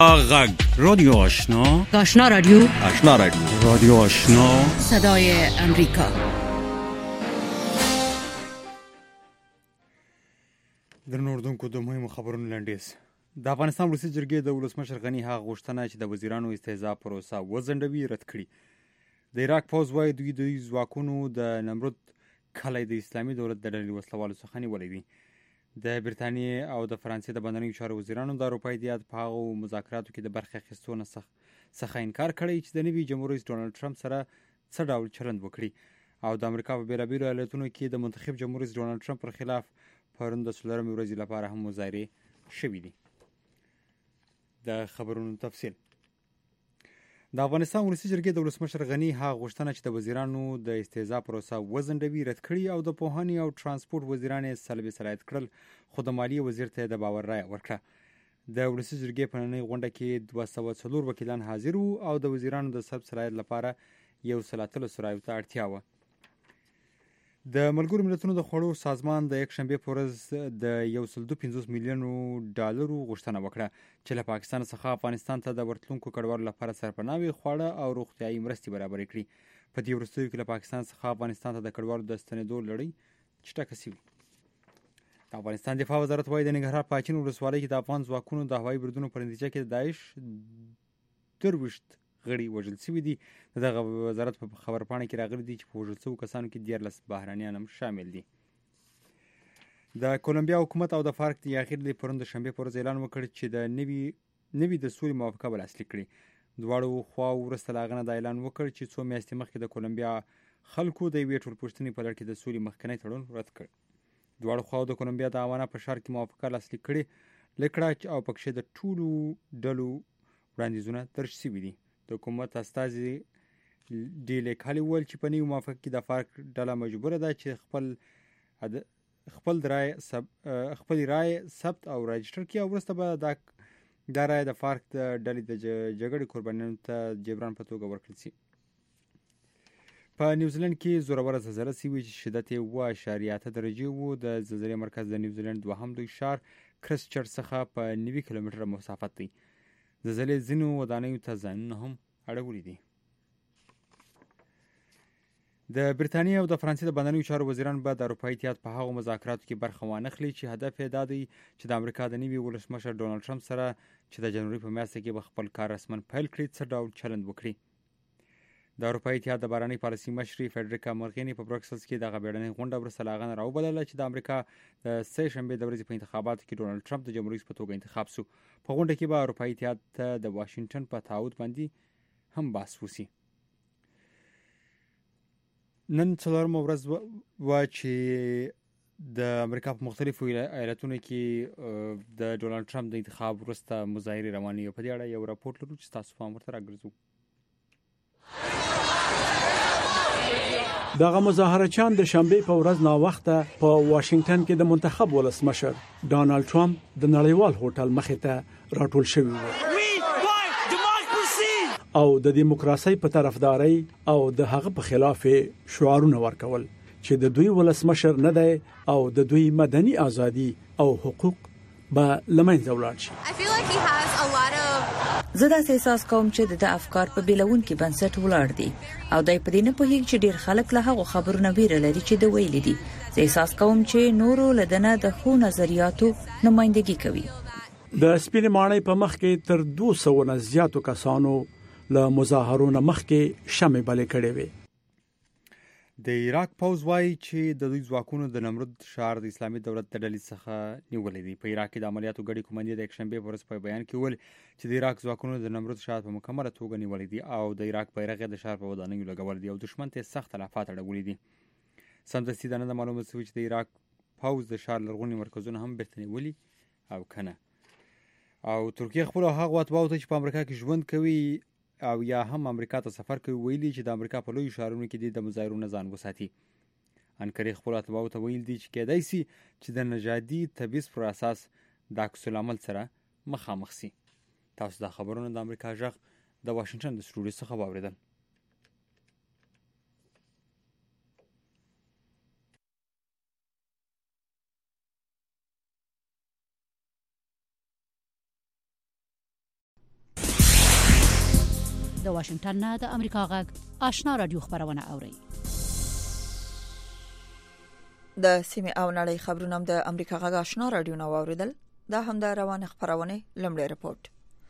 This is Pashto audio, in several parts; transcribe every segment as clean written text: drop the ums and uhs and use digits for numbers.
غږ رادیو آشنا رادیو رادیو آشنا صدای امریکا. در نوردونکو د مهمو خبرونو لنډیز. د افغانستان ولسي جرګې د ولسمشر غني هغه غوښتنه چې د وزیرانو استهزاء پروسه وځنډوي رد کړي. د عراق پوځ وايي دوی د ځواکونو د نمرود کلی د اسلامي دولت د ډلې وسلوالو څخه نیولی دی. د برتانیې او د فرانسې د بهرنیو چارو وزیرانو د اروپا اتحاد په هغو مذاکراتو کې د برخې اخیستو څخه انکار کړی چې د نوي جمهور رئیس ډونالډ ټرمپ سره څه ډول چلند وکړي، او د امریکا په بېلابېلو ایالتونو کې د منتخب جمهور رئیس ډونالډ ټرمپ پر خلاف پرون د 14مې ورځې لپاره هم مظاهرې شوي دي. د خبرونو تفصیل. د افغانستان ولسي جرګې د ولسمشر غني هغه غوښتنه چې د وزیرانو د استهزاء پروسه وځنډوي رد کړي، او د پوهنې او ترانسپورت وزیران یې سلب صلاحیت کړل، خو د مالیې وزیر ته د باور رایه ورکړه. د ولسي جرګې په نننۍ غونډه کې 204 وکیلان حاضر وو، او د وزیرانو د سلب صلاحیت لپاره 113 رایو ته اړتیا وه. د ملګرو ملتونو د خوړو سازمان د یکشنبې په ورځ د 150 میلیونو ډالرو غوښتنه وکړه چې له پاکستان څخه افغانستان ته د ورتلونکو کډوالو لپاره سرپناهي خواړه او روغتیايي مرستې برابرې کړي. په دې وروستیو کې له پاکستان څخه افغانستان ته د کډوالو د ستنېدو لړۍ چټکه شوې. د افغانستان دفاع وزارت وايي د ننګرهار په اچین ولسوالۍ کې د افغان ځواکونو د هوایي بریدونو په نتیجه کې د داعش 23 غړي وژل شوي دي. دغه وزارت په خبرپاڼه کې راغلي دي چې په وژل شوو کسانو کې 14 بهرانیان هم شامل دي. د کولمبیا حکومت او د فارک د اخیر د پرون د شنبې په ورځ اعلان وکړ چې د نوي د سولې موافقه به لاسلیک کړي. دواړو خواو وروسته له هغه نه دا اعلان وکړ چې څو میاشتې مخکې د کولمبیا خلکو د یوې ټولپوښتنې په لړ کې د سولې مخکنی تړون رد کړ. دواړو خواو د کولمبیا د هاوانا په ښار کې موافقه لاسلیک کړې لیکړه او پکښې د ټولو ډلو وړاندیزونه درج شوي دي. د حکومت استازي ډیلې کالي وویل چې په نوي موافقه کې د فارک ډله مجبوره ده چې خپل رایې ثبت او راجسټر کړي، او وروسته به دا رایه د فارک د ډلې د جګړې قربانیانو ته جبران په توګه ورکړل شي. په نیوزیلند کې زوروره زلزله شوې چې شدت یې 7.8 درجې و. د زلزلې مرکز د نیوزیلند دوهم لوی ښار کرسټ چرچ څخه په 90 کیلومتره مسافت دی. زلزلې ځینو ودانیو ته زیانونه هم اړولي دي. د برتانیې او د فرانسې د بهرنیو چارو وزیران به د اروپا اتحاد په هغو مذاکراتو کې برخه وانخلي چې هدف یې دا دی چې د امریکا د نوي ولسمشر ډونالډ ټرمپ سره چې د جنوري په میاشت کې به خپل کار رسما پیل کړي څه ډول چلند وکړي. د اروپا اتحاد د بهرنۍ پالیسۍ مشرې فیډریکا مرغیني په بروکسلز کې دغه بیړنۍ غونډه وروسته له هغه نه راوبلله چې د امریکا د سه شنبې د ورځې په انتخاباتو کې ډونالډ ټرمپ د جمهور رئیس په توګه انتخاب شو. په غونډه کې به اروپایي اتحاد ته د واشنګټن په تعهد باندې هم بحث وشي. نن 4مه ورځ وه چې د امریکا په مختلفو ایالتونو کې د ډونالډ ټرمپ د انتخاب وروسته مظاهرې روانې وي. په دې اړه یو راپورټ لرو چې تاسو پام ورته راګرځو. دغه مظاهرچیان د شنبې په ورځ ناوخته په واشنگټن کې د منتخب ولسمشر ډونالډ ټرمپ د نړیوال هوټل مخې ته راټول شوي وو او د دیموکراسۍ په طرفداري او د هغه په خلاف شعارونه ورکول چې د دوی ولسمشر نه دی او د دوی مدني ازادي او حقوق به لمنځه ولاړ شي. زه دا احساس کوم چې د افکار په بیلون کې بنسټ ولاړ دي او دای په دې نه پوهیږي چې ډیر خلک له هغه خبرونه ویره لري چې د ویل دي. زه احساس کوم چې نورو لدنه د خو نظریاتو نمائندګي کوي. د سپینې ماڼۍ په مخ کې تر 200 نه زیاتو کسانو له مظاهرونو مخکې شمع بلې کړې وي. د عراق پوځ وايي چې د دوی ځواکونو د نمرود ښار د اسلامي دولت د ډلې څخه نیولې دي. په عراق کې د عملیاتو ګډې کمانډې د یکشنبې په ورځ په بیان کې وویل چې د عراق ځواکونو د نمرود ښار په مکمله توګه نیولې دي او د عراق بیرغ د ښار په ودانیو لګول دي او دښمن ته سخت تلفات اړولي دي. سمدستي دا نه معلومه شوې چې د عراق پوځ د ښار لرغوني مرکزونه هم بیرته نیولي او کنه. او ترکیه خپل هغه اتباعو ته چې په امریکا کې ژوند کوي او یا هم امریکا ته سفر کوي ویلي چې د امریکا په لوی ښارونو کې د مظاهرونو ځان وساتي. انکرې خپل اتباعو ته ویل دي چې کېدای شي چې د نژادي تبعیض پر اساس د عکس العمل سره مخامخ شي. تاسو دا خبرونه د امریکا غږ د واشنګټن د سټوډیو څخه واوریدل. د واشنگټن نه د امریکا غږ آشنا رادیو خبرونه اوري. د سیمه او نړۍ خبرونه د امریکا غږ آشنا رادیو نو اوریدل. دا هم د روانه خبرونه لمړی رپورت.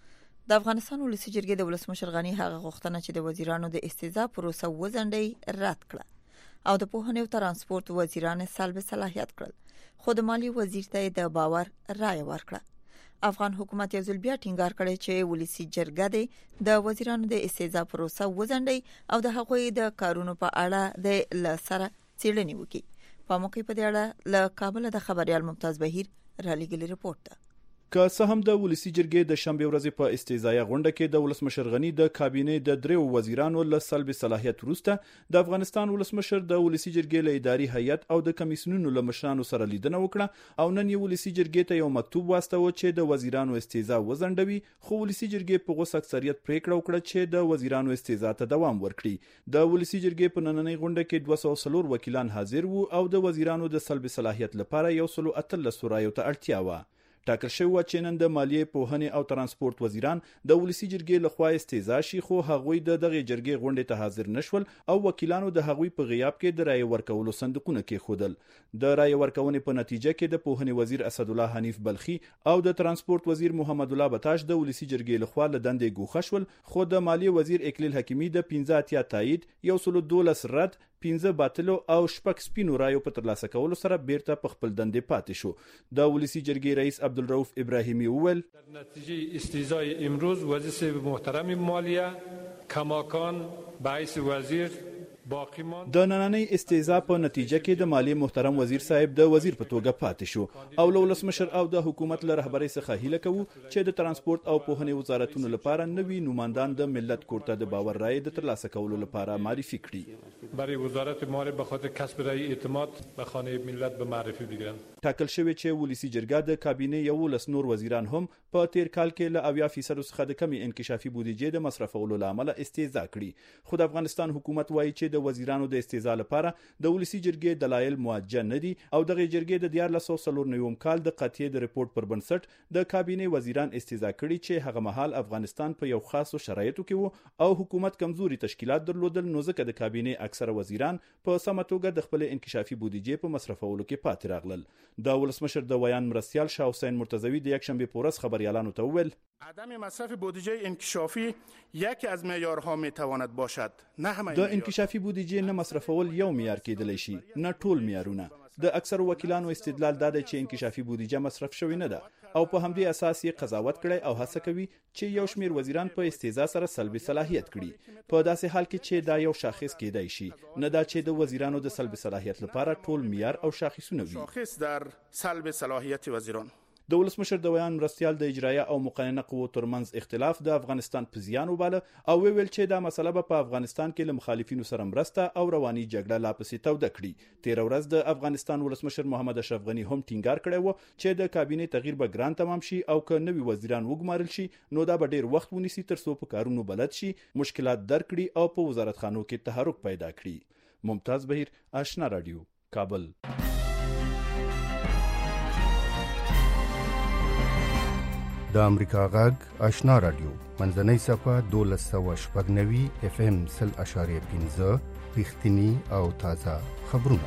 د افغانستان ولسی جرګې د ولسمشر غنی هغه غوښتنه چې د وزیرانو د استیضاح پروسه وزنډي رد کړه او د پوهنې او ترانسپورت وزیران سلب صلاحیت کړل، خو د مالی وزیر ته د باور رائے ورکړه. افغان حکومت یو ځل بیا ټینګار کړی چې ولسی جرګه د وزیرانو د استیضاح پروسه وزنډي او د هغوی د کارونو په اړه د لسره څېړنې وکړي. په موقع په دې اړه له کابل د خبريال ممتاز بهیر را لېږلي رپورت ده. که څه هم د ولسی جرګې د شنبه ورځې په استیضاحي غونډه کې د ولسمشر غنی د کابینې د دریو وزیرانو له سلب صلاحیت وروسته د افغانستان ولسمشر د ولسی جرګې له اداري هیئت او د کمیسیونونو له مشرانو سره لیدنه وکړه او نن یې ولسی جرګې ته یو مکتوب واستاوه چې د وزیرانو استیضاح وزنډوي، خو ولسی جرګې په غوښ اکثریت پریکړه وکړه چې د وزیرانو استیضاح ته دوام ورکړي. د ولسی جرګې په نننۍ غونډه کې 204 وکیلان حاضر وو او د وزیرانو د سلب صلاحیت لپاره 113 رایو ته اړتیا و. ټاکل شوی و چې نن د مالیې، پوهنې او ترانسپورت وزیران د ولسی جرګې لخوا استیضاح شي، خو هغوی د دغه جرګې غونډې ته حاضر نشول او وکیلانو د هغوی په غیاب کې د رایې ورکولو صندوقونه کېښودل. د رایې ورکونې په نتیجه کې د پوهنې وزیر اسد الله حنیف بلخي او د ترانسپورت وزیر محمد الله بتاش د ولسی جرګې لخوا له دندې ګوښه شول، خو د مالیې وزیر اکلیل حکیمي د 15 تایید، 112 رد، 15 باطلو او شپږ سپینو رایو په ترلاسه کولو سره بیرته په خپل دندې پاتې شو. د ولسی جرګې رئیس عبدالرؤف ابراهیمی وویل در نتیجه استیضاح امروز وزیر محترم مالیه کماکان به حیث وزیر باقی ماند. د نننۍ استیضاح په نتیجه کې د مالی محترم وزیر صاحب د وزیر په توګه پاتې شو او له ولسمشر او د حکومت له رهبرۍ څخه هیله کوو چې د ترانسپورت او پوهنې وزارتونو لپاره نوي نوماندان د ملت کور ته د باور رایې د ترلاسه کولو لپاره معرفي کړي. برای وزارت مالیه به خاطر کسب رای اعتماد به خانه ملت به معرفی بگیرن. ټاکل شوی چې ولسی جرګه د کابینې 11 نور وزیران هم په تیر کال کې له 80% څخه د کمی انکشافي بودیجې د مصرفولو لامل استیضاح کړي، خو د افغانستان حکومت وایي چې د وزیرانو د استیضاح لپاره د ولسی جرګې دلایل موجه نه دي او دغه جرګې د 1949 کال د قطعي د ریپورت پر بنسټ د کابینې وزیران استیضاح کړي چې هغه مهال افغانستان په یو خاصو شرایطو کې وو او حکومت کمزوري تشکیلات درلودل، نو ځکه د کابینې اکثره وزیران په سمه توګه د خپل انکشافي بودیجې په مصرفولو کې پاتې راغلل. د ولسمشر د ویان مرستیال شاه حسین مرتضوی د یکشنبه په ورځ خبريالانو ته وویل عدم مصرف بودجه انکشافی یکی از معیارها میتواند باشد، نه همه. د انکشافي بودیجې نه مصرفول یو معیار کېدلی شي، نه ټول معیارونه. د اکثر وکیلانو استدلال دا دی چې انکشافي بودیجه مصرف شوی نه ده او په همدې اساس یې قضاوت کړي او هڅه کوي چې یو شمیر وزیران په استیضاح سره سلبي صلاحیت کړي، په داسې حال کې چې دا یو شاخص کېدای شي، نه دا چې د وزیرانو د سلبي صلاحیت لپاره ټول معیار او شاخصونه وي. شاخص در سلب صلاحیت وزیران. د ولسمشر د ویان مرستیال د اجرایه او مقننه قوو ترمنځ اختلاف د افغانستان په زیان وباله او ویل چې دا مسله به په افغانستان کې له مخالفینو سره مرسته او رواني جګړه لا پسې توده کړي. تیر ورځ د افغانستان ولسمشر محمد اشرف غنی هم ټینګار کړی و چې د کابینې تغییر به ګران تمام شي او که نوي وزیران وګمارل شي نو دا به ډیر وخت ونیسي تر څو په کارونو بلد شي، مشکلات درک کړي او په وزارتخانو کې تحرک پیدا کړي. ممتاز بهیر، آشنا رادیو، کابل. د امریکا غږ آشنا رادیو منځنۍ صفه 1290 FM 0.5 رښتینی او تازه خبرونه.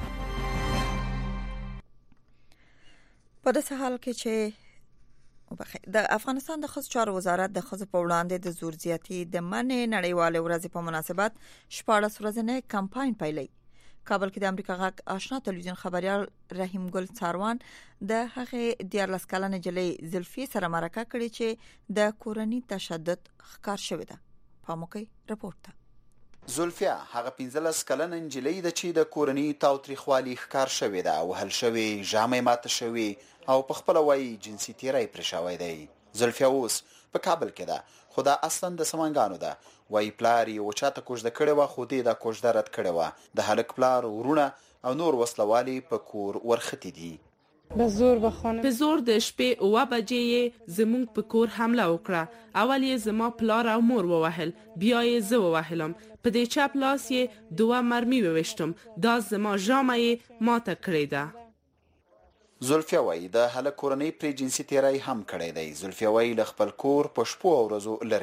په داسې حال کې چې د افغانستان د ښځو چارو وزارت د ښځو په وړاندې د زور زیاتي د منع نړیوالې ورځې په مناسبت 14 ورځنی کمپاین پیلوي. کابل کې د امریکا غږ آشنا تلویزیون خبريال رحیم ګل څاروان د هغه 14 کلنې جلې زلفي سره مرکه کړې چې د کورنۍ تشدد ښکار شوی ده. په موقع رپورت ده زلفیا هغه 15 کلنه نجلۍ ده چې د کورنۍ تاوتریخوالي ښکار شوی ده، وهل شوی، ژامې ماته شوی او په خپل وایي جنسي تیری پرې شوی دی. زلفیا اوس په کابل کې ده، خو دا اصلا د سمنګانو ده. وای پلار یې وچاته کوژده کړې وه، خو دې دا کوژده رد کړې وه. د هلک پلار، ورونه او نور وسلوالي په کور ورختي دي. به زور د شپې 9 بجې زمونږ په کور حمله وکړه. اول یې زما پلار او مور ووهل، بیا یې زه ووهلم. په دې چپ لاس یې 2 مرمي وویشتم. دا زما ژامه یې ماته کړې ده. زلفیا وای د هلک کورنۍ پرې جنسي تیری هم کړی دی. زلفیا وای له خپل کور په شپو او ورځو